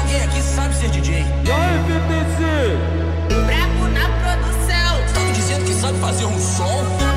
Quem aqui sabe ser DJ? E aí, PPC? Brabo na produção. Tá me dizendo que sabe fazer um som?